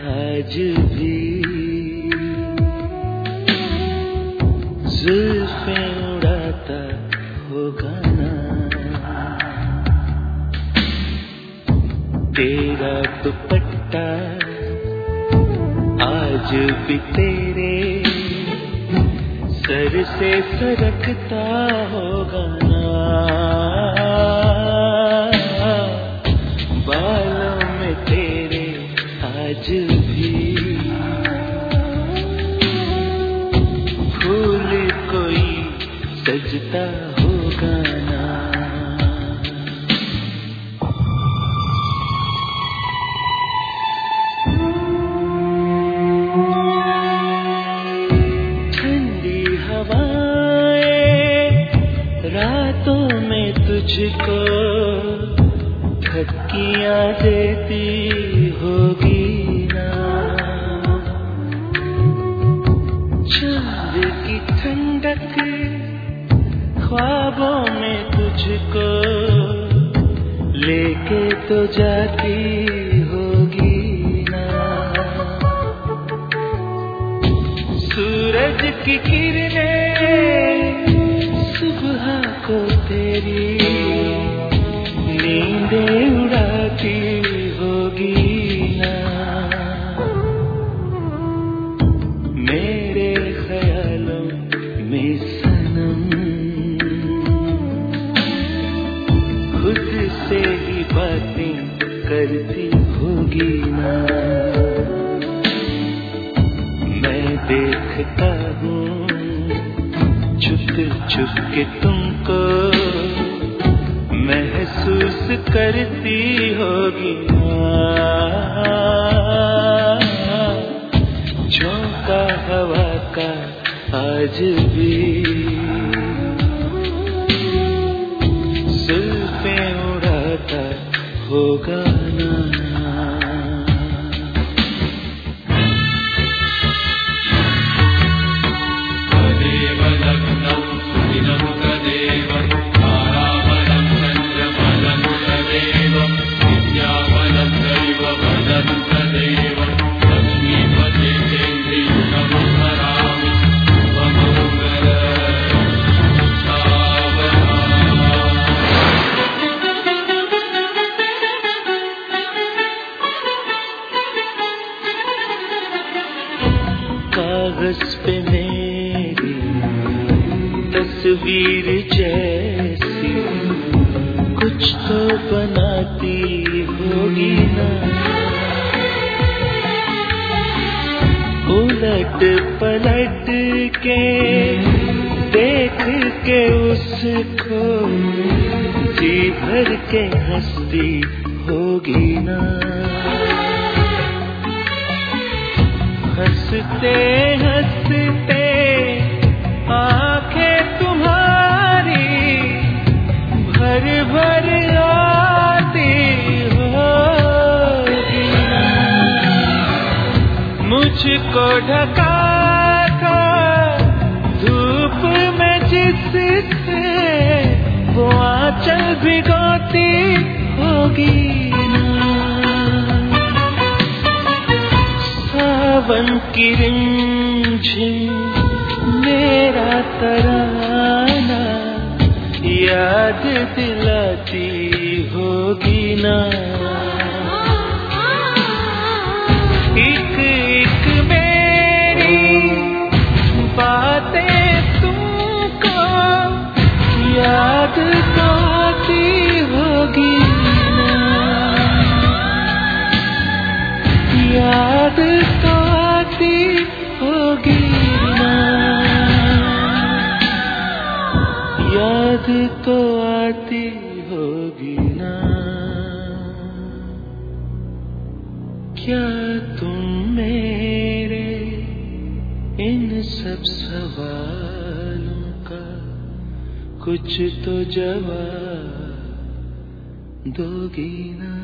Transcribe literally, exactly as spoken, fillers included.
आज भी जुल्फें उड़ाता होगा ना तेरा दुपट्टा आज भी तेरे सर से सरकता होगा ना बालों में तेरे आज भी फूल कोई सजता होगा ना ठंडी हवाएं रातों में तुझको धक्कियां देती होगी ना चंद की ठंडक ख्वाबों में तुझको लेके तो जाती होगी ना सूरज की किरणें सुबह को तेरी नींदें उड़ाती होगी ना मेरे ख्यालों में सनम खुद से ही बातें करती होगी ना मैं देखता हूँ छुप छुप के तुमको महसूस करती होगी झोंका हवा का आज भी जुल्फें उड़ाता होगा ना कागज पे मेरी तस्वीर जैसी कुछ तो बनाती होगी ना उलट पलट के देख के उसको जी भर के हंसती होगी ना हंसते हंसते आंखें तुम्हारी भर भर आती होगी मुझको ढका था धूप में जिससे वो आंचल भिगोती होगी सावन की रिमझिम मेरा तराना याद दिलाती होगी ना एक एक मेरी बातें तुमको याद तो आती होगी ना याद तो होगी ना याद तो आती होगी ना क्या तुम मेरे इन सब सवालों का कुछ तो जवाब दोगी ना।